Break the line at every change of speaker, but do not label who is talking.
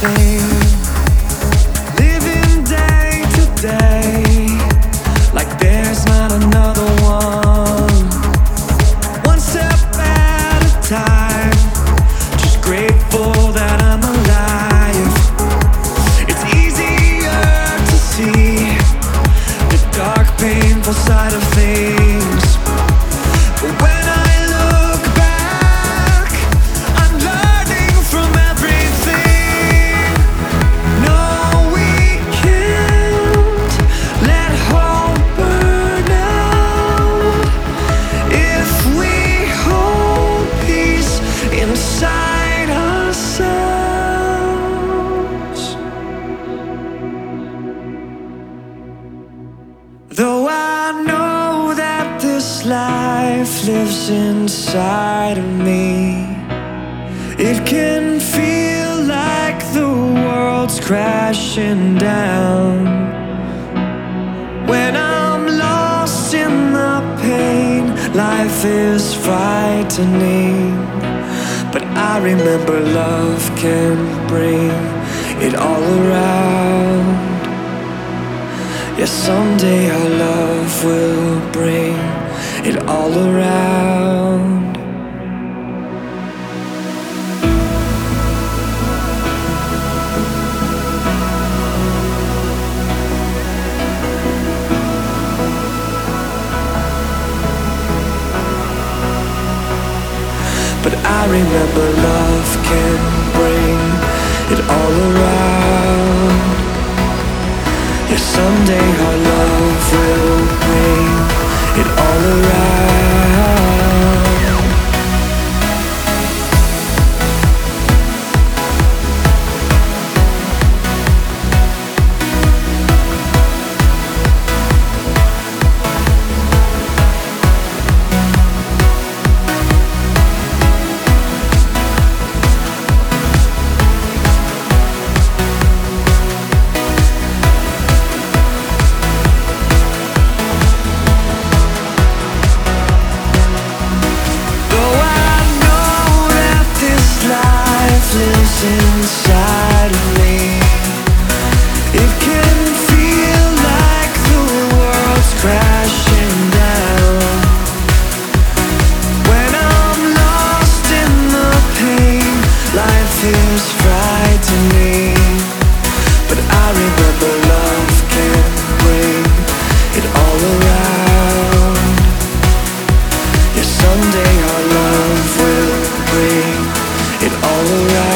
same. Living day to day, like there's not another one. One step at a time, just grateful that I'm alive. It's easier to see the dark, painful side of things, but when I look back, I'm learning from everything. No, we can't let hope burn out if we hold peace inside ourselves. Though I know that this life lives inside of me, it can feel like the world's crashing down. When I'm lost in the pain, life is frightening, but I remember love can bring it all around. Yes, someday our love will bring it all around. But I remember love can bring it all around. Yeah, someday our love will bring it all around. Lives inside of me, it can feel like the world's crashing down. When I'm lost in the pain, life is frightening, but I remember love can bring it all around. Yeah, someday our love will bring it all around.